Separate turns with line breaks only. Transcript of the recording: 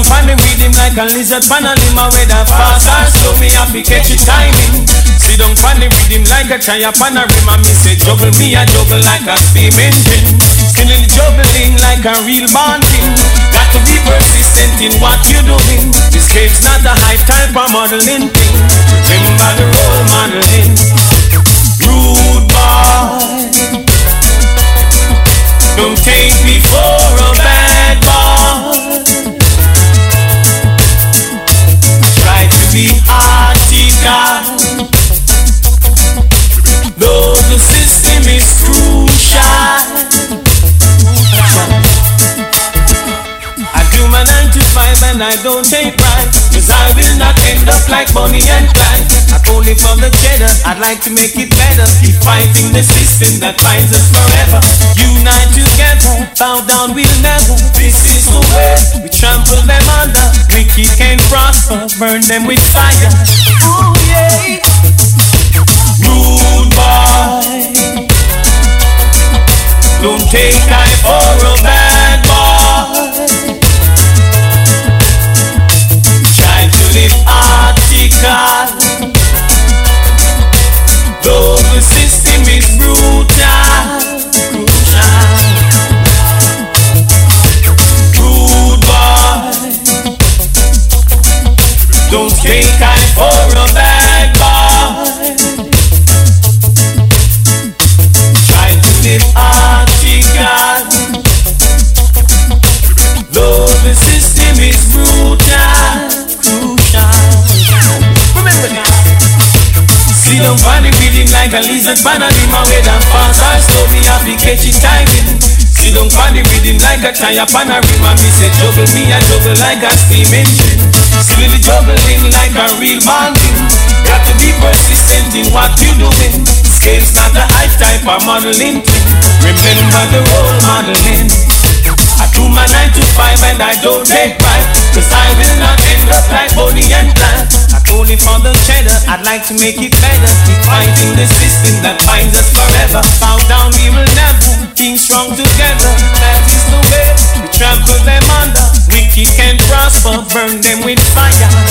down find the rhythm like a lizard pan a lima. Whether fast or slow, me have to catch it timing. See down find the rhythm like a chaya pan a rim. And me say juggle, me a juggle like a steam engine. Still in juggling like a real bonding. Got to be persistent in what you're doing. This cave's not a hype type of modeling thing. Remember the role modeling. Rude boy, don't take me for a bad boy. Try to be article, though the system is crucial. I do my 9 to 5 and I don't take pride, 'cause I will not end up like Bonnie and Clyde. Not only for the cheddar, I'd like to make it better. Keep fighting the system that finds us forever. Unite together, bow down we'll never. This is the way, we trample them under. Wicked can't prosper, burn them with fire. Ooh yeah. Rude boy, don't take I for a bad boy. Try to live article, though the system is brutal. Rude boy, don't take I for a bad boy. Try to live article, though the system is brutal. Remember now. See them find the rhythm like a lizard pan a lima. Whether fast or slow, me have to catch it timing. See them find the rhythm like a chaya pan a rim. And me say juggle, me a juggle like a steam engine. Still the juggling like a real bonding. Got to be persistent in what you doing. Scale's not the hype type of modeling thing. Remember the role modeling. I do my 9 to 5 and I don't take pride, 'cause I will not end up like Bonnie and Clyde. Not only for the cheddar, I'd like to make it better. Keep fighting the system that binds us forever. Bow down we will never, being strong together. That is the way, we trample them under. Wicked can't prosper, burn them with fire.